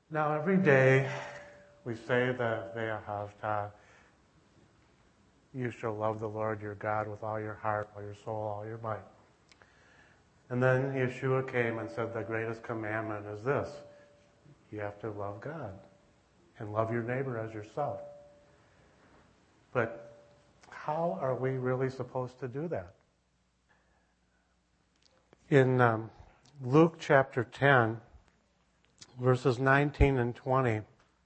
Now, every day we say the Ve'ahavta, you shall love the Lord your God with all your heart, all your soul, all your might. And then Yeshua came and said the greatest commandment is this: you have to love God and love your neighbor as yourself. But how are we really supposed to do that? In Luke chapter 10, verses 19 and 20,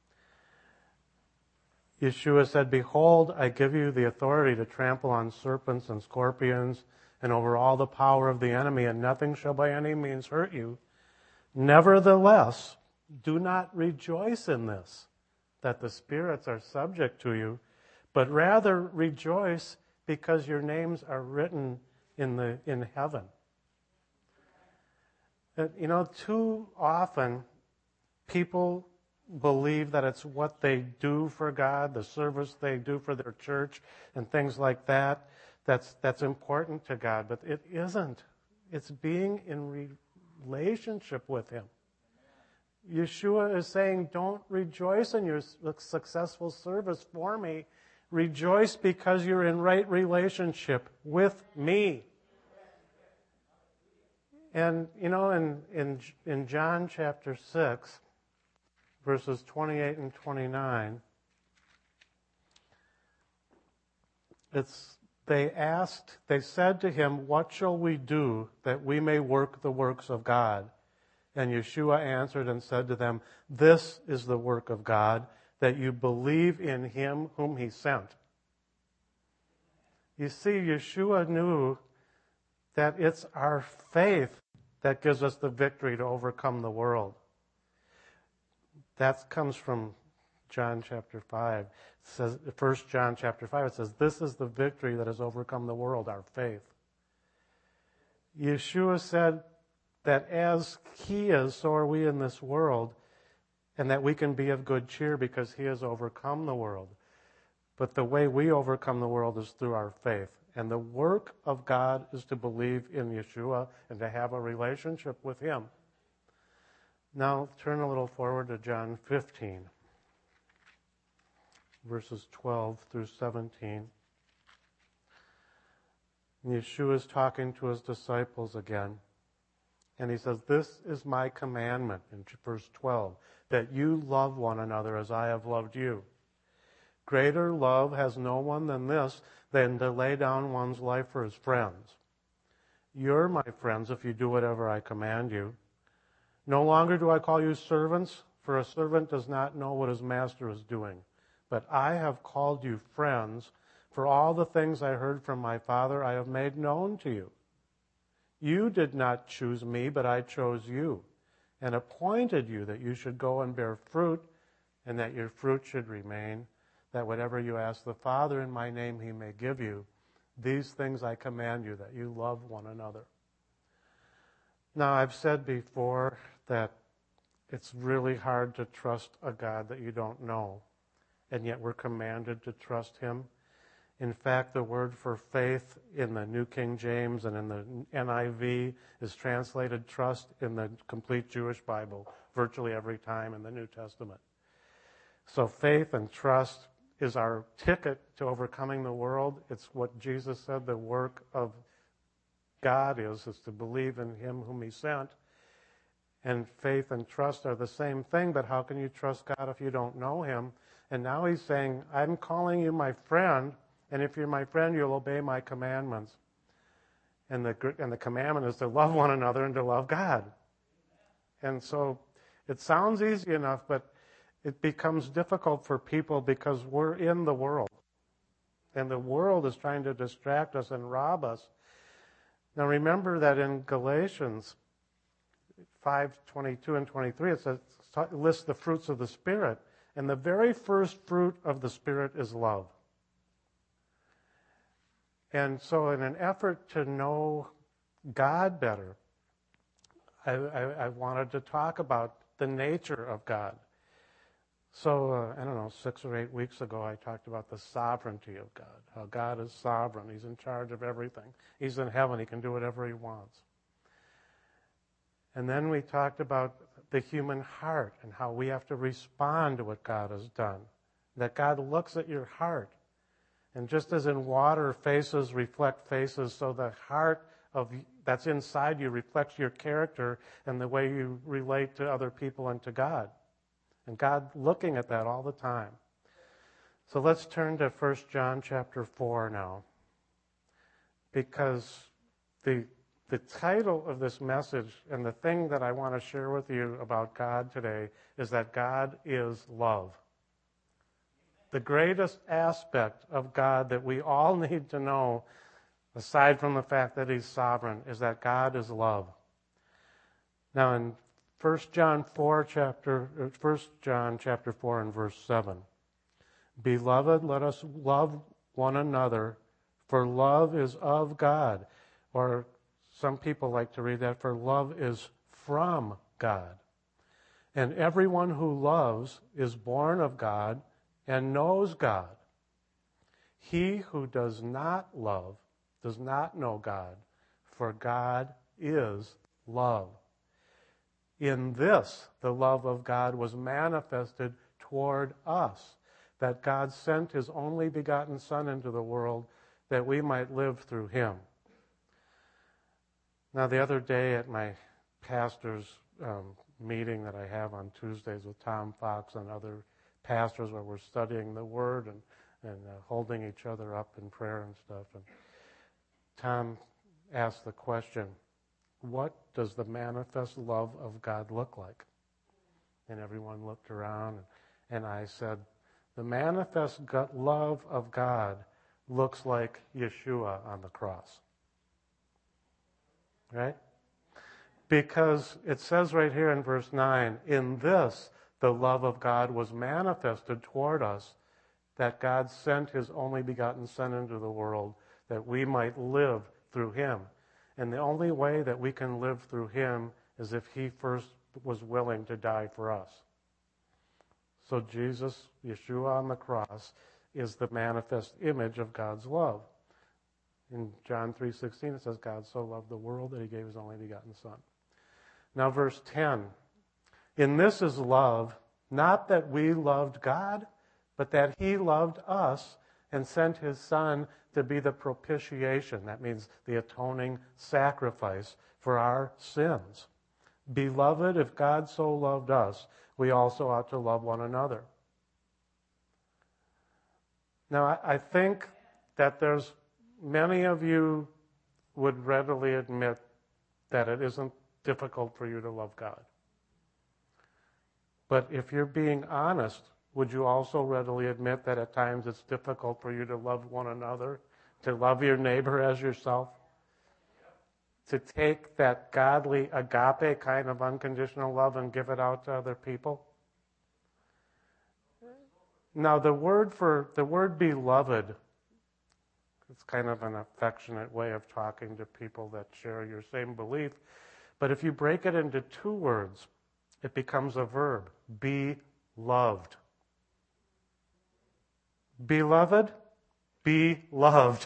Yeshua said, "Behold, I give you the authority to trample on serpents and scorpions and over all the power of the enemy, and nothing shall by any means hurt you. Nevertheless, do not rejoice in this, that the spirits are subject to you, but rather rejoice because your names are written in heaven." Too often people believe that it's what they do for God, the service they do for their church, and things like that, that's important to God, but it isn't. It's being in relationship with Him. Yeshua is saying, don't rejoice in your successful service for me. Rejoice because you're in right relationship with me. And, in John chapter 6, verses 28 and 29, they said to him, "What shall we do that we may work the works of God?" And Yeshua answered and said to them, "This is the work of God, that you believe in Him whom He sent." You see, Yeshua knew that it's our faith that gives us the victory to overcome the world. That comes from John chapter 5. It says, 1 John chapter 5, it says, "This is the victory that has overcome the world, our faith." Yeshua said that as He is, so are we in this world, and that we can be of good cheer because He has overcome the world. But the way we overcome the world is through our faith. And the work of God is to believe in Yeshua and to have a relationship with Him. Now, turn a little forward to John 15, verses 12 through 17. Yeshua is talking to His disciples again. And He says, "This is my commandment," in verse 12, "that you love one another as I have loved you. Greater love has no one than this, than to lay down one's life for his friends. You're my friends if you do whatever I command you. No longer do I call you servants, for a servant does not know what his master is doing. But I have called you friends, for all the things I heard from my Father I have made known to you. You did not choose me, but I chose you, and appointed you that you should go and bear fruit, and that your fruit should remain, that whatever you ask the Father in my name He may give you. These things I command you, that you love one another." Now, I've said before that it's really hard to trust a God that you don't know, and yet we're commanded to trust Him. In fact, the word for faith in the New King James and in the NIV is translated trust in the complete Jewish Bible virtually every time in the New Testament. So faith and trust is our ticket to overcoming the world. It's what Jesus said the work of God is to believe in Him whom He sent. And faith and trust are the same thing, but how can you trust God if you don't know Him? And now He's saying, "I'm calling you my friend, and if you're my friend, you'll obey my commandments." And the commandment is to love one another and to love God. And so it sounds easy enough, but it becomes difficult for people because we're in the world. And the world is trying to distract us and rob us. Now remember that in Galatians 5:22 and 23, it lists the fruits of the Spirit. And the very first fruit of the Spirit is love. And so in an effort to know God better, I wanted to talk about the nature of God. So, 6 or 8 weeks ago, I talked about the sovereignty of God, how God is sovereign. He's in charge of everything. He's in heaven. He can do whatever He wants. And then we talked about the human heart and how we have to respond to what God has done. That God looks at your heart. And just as in water, faces reflect faces, so the heart that's inside you reflects your character and the way you relate to other people and to God. And God looking at that all the time. So let's turn to 1 John chapter 4 now. Because the title of this message and the thing that I want to share with you about God today is that God is love. The greatest aspect of God that we all need to know, aside from the fact that He's sovereign, is that God is love. Now in 1 John chapter 4 and verse 7, Beloved, let us love one another, for love is of God. Or some people like to read that, for love is from God. And everyone who loves is born of God and knows God. He who does not love does not know God, for God is love. In this, the love of God was manifested toward us, that God sent His only begotten Son into the world that we might live through Him. Now, the other day at my pastor's meeting that I have on Tuesdays with Tom Fox and other pastors where we're studying the Word and holding each other up in prayer and stuff. And Tom asked the question, what does the manifest love of God look like? And everyone looked around, and I said, the manifest love of God looks like Yeshua on the cross. Right? Because it says right here in verse 9, in this the love of God was manifested toward us, that God sent His only begotten Son into the world that we might live through Him. And the only way that we can live through Him is if He first was willing to die for us. So Jesus, Yeshua on the cross, is the manifest image of God's love. In John 3:16 it says, God so loved the world that He gave His only begotten Son. Now verse 10, in this is love, not that we loved God, but that He loved us and sent His Son to be the propitiation. That means the atoning sacrifice for our sins. Beloved, if God so loved us, we also ought to love one another. Now, I think that there's many of you would readily admit that it isn't difficult for you to love God. But if you're being honest, would you also readily admit that at times it's difficult for you to love one another, to love your neighbor as yourself? To take that godly agape kind of unconditional love and give it out to other people? Now, the word beloved, it's kind of an affectionate way of talking to people that share your same belief. But if you break it into two words, it becomes a verb. Be loved. Beloved, be loved.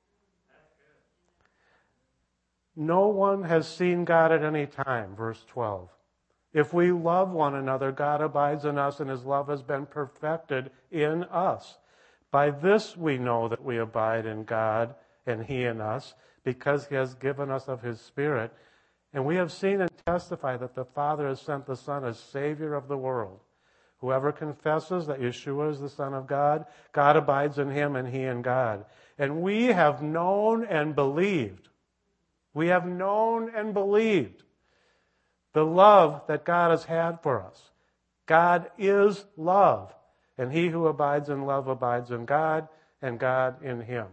No one has seen God at any time, verse 12. If we love one another, God abides in us, and His love has been perfected in us. By this we know that we abide in God, and He in us, because He has given us of His Spirit. And we have seen and testify that the Father has sent the Son as Savior of the world. Whoever confesses that Yeshua is the Son of God, God abides in Him, and He in God. And we have known and believed. We have known and believed the love that God has had for us. God is love, and he who abides in love abides in God, and God in him.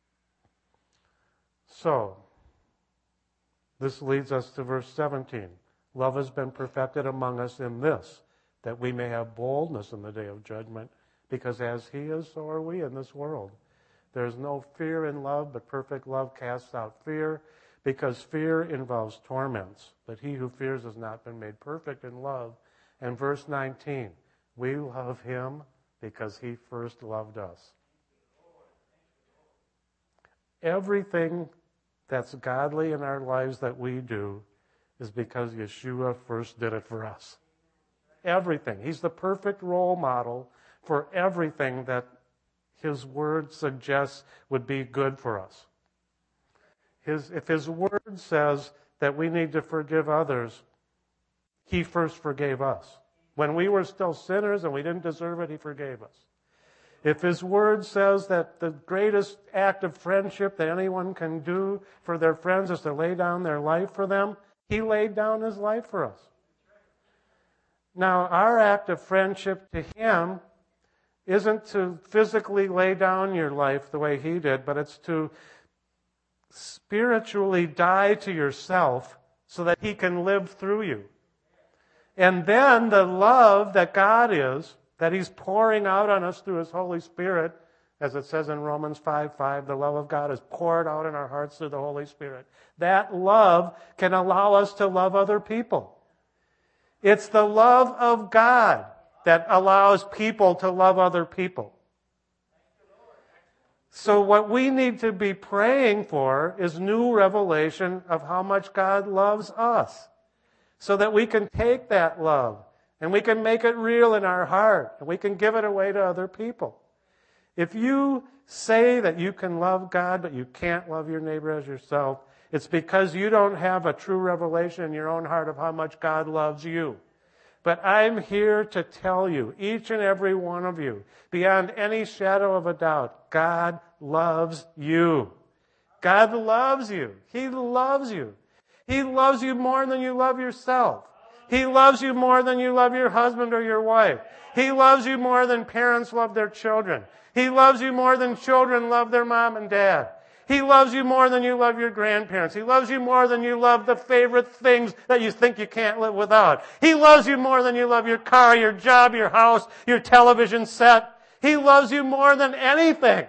So, this leads us to verse 17. Love has been perfected among us in this, that we may have boldness in the day of judgment, because as He is, so are we in this world. There is no fear in love, but perfect love casts out fear, because fear involves torments. But he who fears has not been made perfect in love. And verse 19, we love Him because He first loved us. Everything that's godly in our lives that we do is because Yeshua first did it for us. everything. He's the perfect role model for everything that His Word suggests would be good for us. If His Word says that we need to forgive others, He first forgave us. When we were still sinners and we didn't deserve it, He forgave us. If His Word says that the greatest act of friendship that anyone can do for their friends is to lay down their life for them, He laid down His life for us. Now, our act of friendship to Him isn't to physically lay down your life the way He did, but it's to spiritually die to yourself so that He can live through you. And then the love that God is, that He's pouring out on us through His Holy Spirit, as it says in Romans 5:5, the love of God is poured out in our hearts through the Holy Spirit. That love can allow us to love other people. It's the love of God that allows people to love other people. So what we need to be praying for is new revelation of how much God loves us, so that we can take that love and we can make it real in our heart and we can give it away to other people. If you say that you can love God but you can't love your neighbor as yourself, it's because you don't have a true revelation in your own heart of how much God loves you. But I'm here to tell you, each and every one of you, beyond any shadow of a doubt, God loves you. God loves you. He loves you. He loves you more than you love yourself. He loves you more than you love your husband or your wife. He loves you more than parents love their children. He loves you more than children love their mom and dad. He loves you more than you love your grandparents. He loves you more than you love the favorite things that you think you can't live without. He loves you more than you love your car, your job, your house, your television set. He loves you more than anything.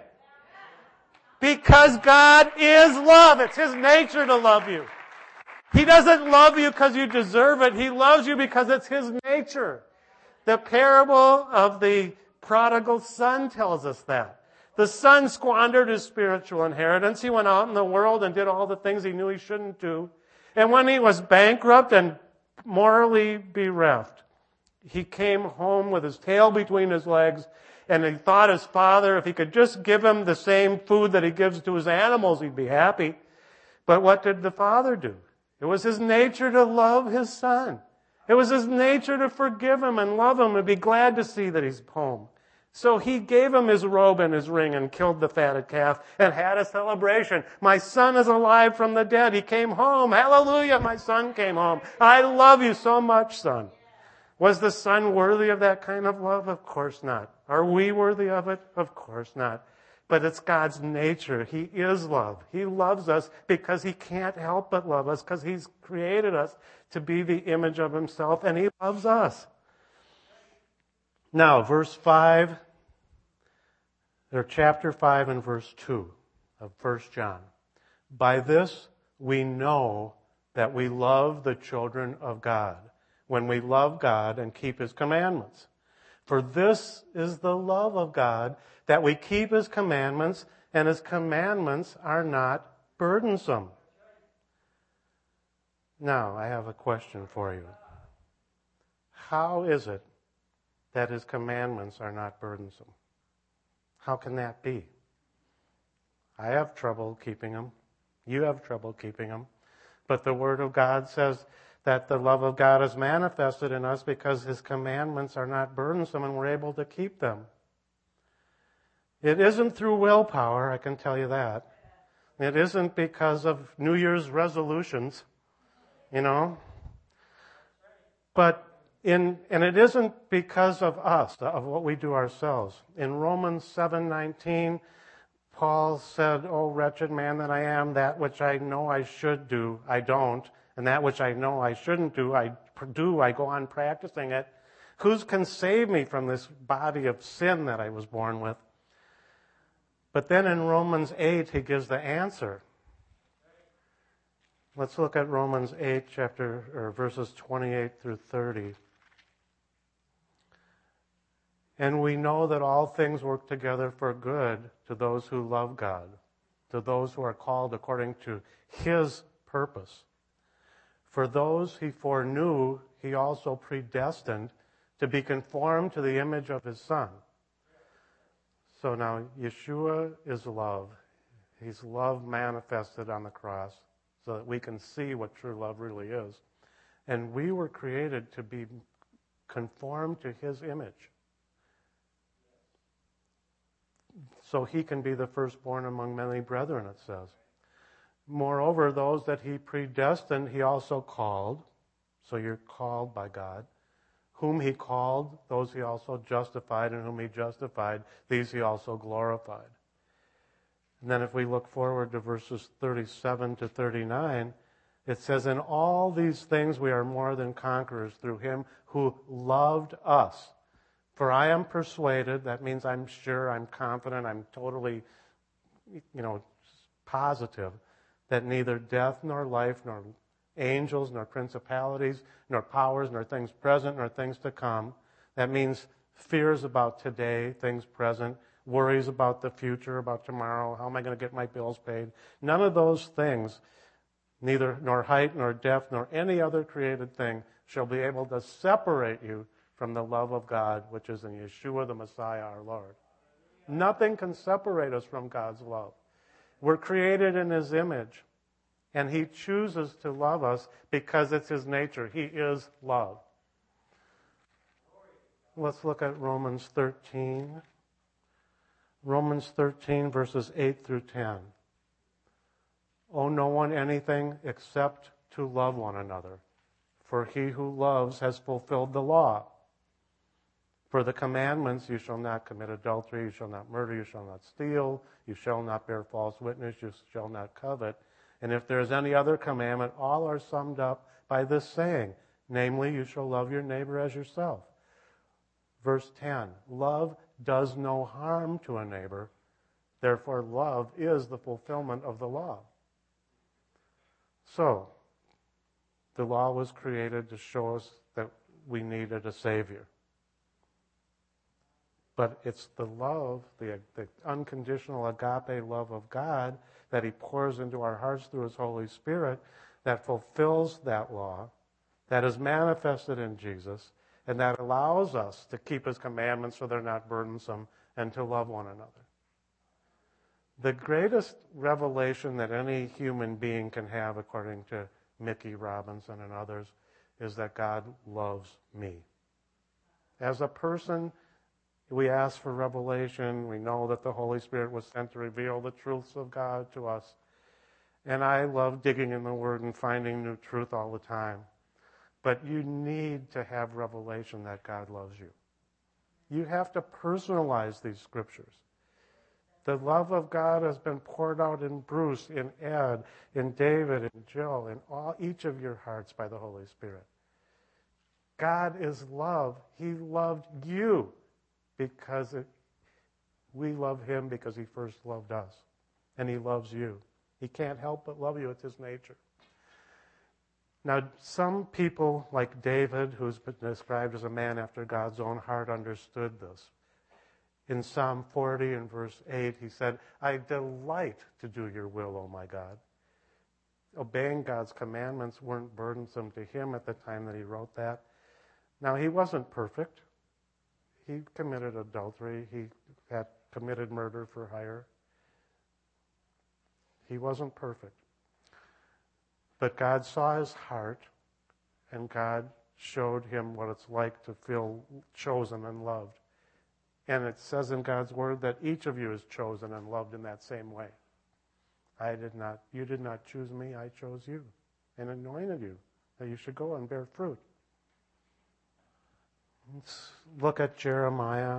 Because God is love. It's His nature to love you. He doesn't love you because you deserve it. He loves you because it's His nature. The parable of the prodigal son tells us that. The son squandered his spiritual inheritance. He went out in the world and did all the things he knew he shouldn't do. And when he was bankrupt and morally bereft, he came home with his tail between his legs, and he thought his father, if he could just give him the same food that he gives to his animals, he'd be happy. But what did the father do? It was his nature to love his son. It was his nature to forgive him and love him and be glad to see that he's home. So he gave him his robe and his ring and killed the fatted calf and had a celebration. My son is alive from the dead. He came home. Hallelujah, my son came home. I love you so much, son. Was the son worthy of that kind of love? Of course not. Are we worthy of it? Of course not. But it's God's nature. He is love. He loves us because He can't help but love us, because He's created us to be the image of Himself, and He loves us. Now, verse 5, or chapter 5 and verse 2 of 1 John. By this we know that we love the children of God, when we love God and keep His commandments. For this is the love of God, that we keep His commandments, and His commandments are not burdensome. Now, I have a question for you. How is it that His commandments are not burdensome? How can that be? I have trouble keeping them. You have trouble keeping them. But the Word of God says that the love of God is manifested in us because His commandments are not burdensome and we're able to keep them. It isn't through willpower, I can tell you that. It isn't because of New Year's resolutions, But and it isn't because of us, of what we do ourselves. In Romans 7:19, Paul said, "O wretched man that I am, that which I know I should do, I don't. And that which I know I shouldn't do, I go on practicing it. Who can save me from this body of sin that I was born with?" But then in Romans 8, he gives the answer. Let's look at Romans 8, verses 28 through 30. And we know that all things work together for good to those who love God, to those who are called according to His purpose. For those He foreknew, He also predestined to be conformed to the image of his Son. So now Yeshua is love. He's love manifested on the cross so that we can see what true love really is. And we were created to be conformed to his image, so he can be the firstborn among many brethren, it says. Moreover, those that he predestined, he also called. So you're called by God. Whom he called, those he also justified, and whom he justified, these he also glorified. And then if we look forward to verses 37 to 39, it says, in all these things we are more than conquerors through him who loved us. For I am persuaded, that means I'm sure, I'm confident, I'm totally, positive, that neither death nor life, nor angels, nor principalities, nor powers, nor things present, nor things to come. That means fears about today, things present, worries about the future, about tomorrow, how am I going to get my bills paid? None of those things, neither nor height, nor depth, nor any other created thing shall be able to separate you from the love of God, which is in Yeshua the Messiah, our Lord. Nothing can separate us from God's love. We're created in his image, and he chooses to love us because it's his nature. He is love. Let's look at Romans 13. Romans 13, verses 8 through 10. Owe no one anything except to love one another, for he who loves has fulfilled the law. For the commandments, you shall not commit adultery, you shall not murder, you shall not steal, you shall not bear false witness, you shall not covet. And if there is any other commandment, all are summed up by this saying, namely, you shall love your neighbor as yourself. Verse 10, love does no harm to a neighbor, therefore love is the fulfillment of the law. So, the law was created to show us that we needed a Savior. But it's the love, the unconditional agape love of God that he pours into our hearts through his Holy Spirit that fulfills that law, that is manifested in Jesus, and that allows us to keep his commandments so they're not burdensome and to love one another. The greatest revelation that any human being can have, according to Mickey Robinson and others, is that God loves me. As a person, we ask for revelation. We know that the Holy Spirit was sent to reveal the truths of God to us. And I love digging in the Word and finding new truth all the time. But you need to have revelation that God loves you. You have to personalize these scriptures. The love of God has been poured out in Bruce, in Ed, in David, in Jill, in each of your hearts by the Holy Spirit. God is love. He loved you because we love him because he first loved us. And he loves you. He can't help but love you. It's his nature. Now, some people, like David, who's been described as a man after God's own heart, understood this. In Psalm 40 and verse 8, he said, I delight to do your will, O my God. Obeying God's commandments weren't burdensome to him at the time that he wrote that. Now, he wasn't perfect. He committed adultery. He had committed murder for hire. He wasn't perfect. But God saw his heart, and God showed him what it's like to feel chosen and loved. And it says in God's word that each of you is chosen and loved in that same way. You did not choose me, I chose you and anointed you that you should go and bear fruit. Let's look at Jeremiah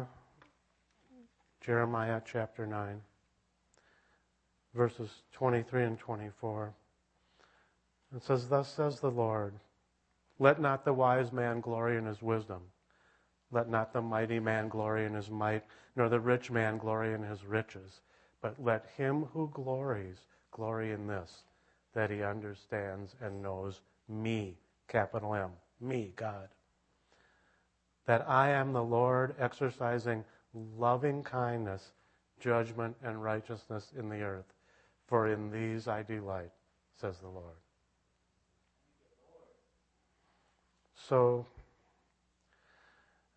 chapter 9, verses 23 and 24. It says, thus says the Lord, let not the wise man glory in his wisdom. Let not the mighty man glory in his might, nor the rich man glory in his riches. But let him who glories glory in this, that he understands and knows me, capital M, me, God. That I am the Lord exercising loving kindness, judgment, and righteousness in the earth. For in these I delight, says the Lord. So,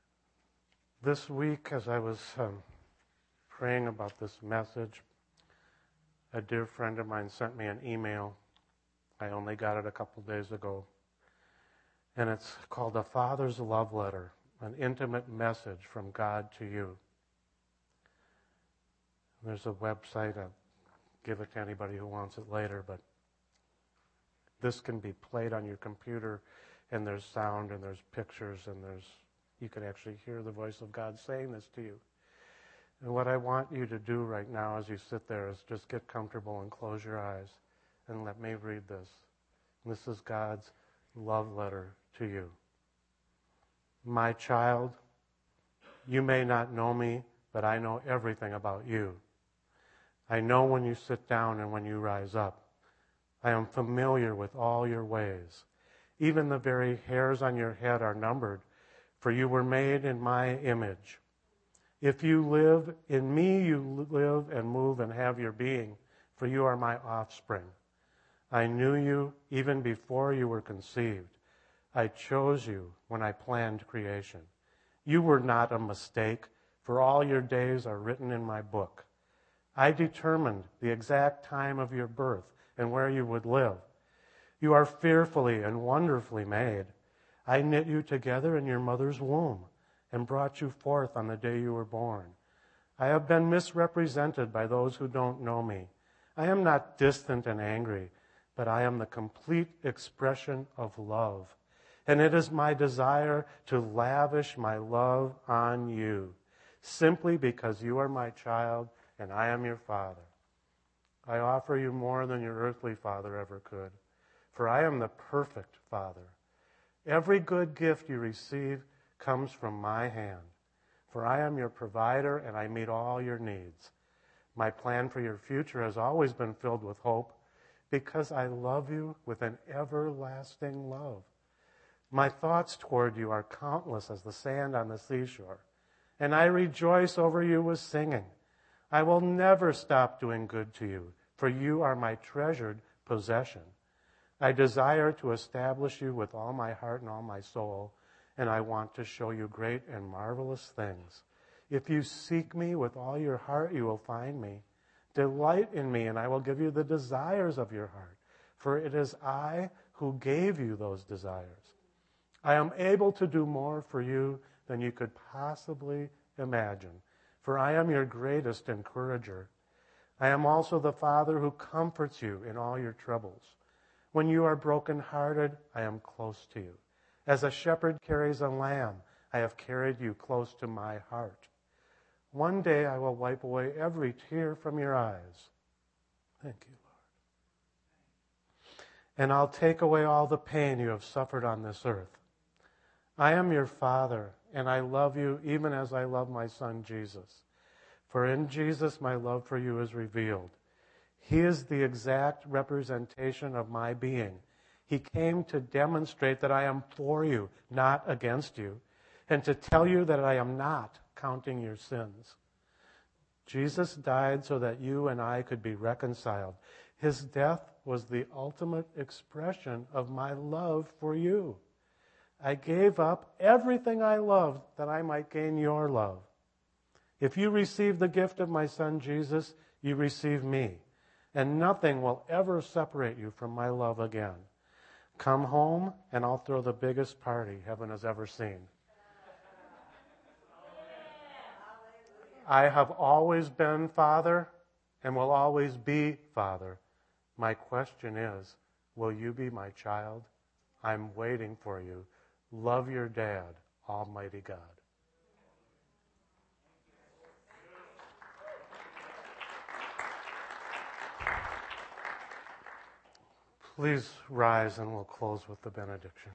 This week, as I was praying about this message, a dear friend of mine sent me an email. I only got it a couple days ago. And it's called A Father's Love Letter, an intimate message from God to you. There's a website. I'll give it to anybody who wants it later, but this can be played on your computer, and there's sound, and there's pictures, and you can actually hear the voice of God saying this to you. And what I want you to do right now as you sit there is just get comfortable and close your eyes and let me read this. This is God's love letter to you. My child, you may not know me, but I know everything about you. I know when you sit down and when you rise up. I am familiar with all your ways. Even the very hairs on your head are numbered, for you were made in my image. If you live in me, you live and move and have your being, for you are my offspring. I knew you even before you were conceived. I chose you when I planned creation. You were not a mistake, for all your days are written in my book. I determined the exact time of your birth and where you would live. You are fearfully and wonderfully made. I knit you together in your mother's womb and brought you forth on the day you were born. I have been misrepresented by those who don't know me. I am not distant and angry, but I am the complete expression of love. And it is my desire to lavish my love on you, simply because you are my child and I am your father. I offer you more than your earthly father ever could, for I am the perfect father. Every good gift you receive comes from my hand, for I am your provider and I meet all your needs. My plan for your future has always been filled with hope, because I love you with an everlasting love. My thoughts toward you are countless as the sand on the seashore, and I rejoice over you with singing. I will never stop doing good to you, for you are my treasured possession. I desire to establish you with all my heart and all my soul, and I want to show you great and marvelous things. If you seek me with all your heart, you will find me. Delight in me, and I will give you the desires of your heart, for it is I who gave you those desires. I am able to do more for you than you could possibly imagine, for I am your greatest encourager. I am also the Father who comforts you in all your troubles. When you are brokenhearted, I am close to you. As a shepherd carries a lamb, I have carried you close to my heart. One day I will wipe away every tear from your eyes. Thank you, Lord. And I'll take away all the pain you have suffered on this earth. I am your Father, and I love you even as I love my Son, Jesus. For in Jesus my love for you is revealed. He is the exact representation of my being. He came to demonstrate that I am for you, not against you, and to tell you that I am not counting your sins. Jesus died so that you and I could be reconciled. His death was the ultimate expression of my love for you. I gave up everything I loved that I might gain your love. If you receive the gift of my Son Jesus, you receive me, and nothing will ever separate you from my love again. Come home, and I'll throw the biggest party heaven has ever seen. I have always been Father and will always be Father. My question is, will you be my child? I'm waiting for you. Love your dad, Almighty God. Please rise and we'll close with the benediction.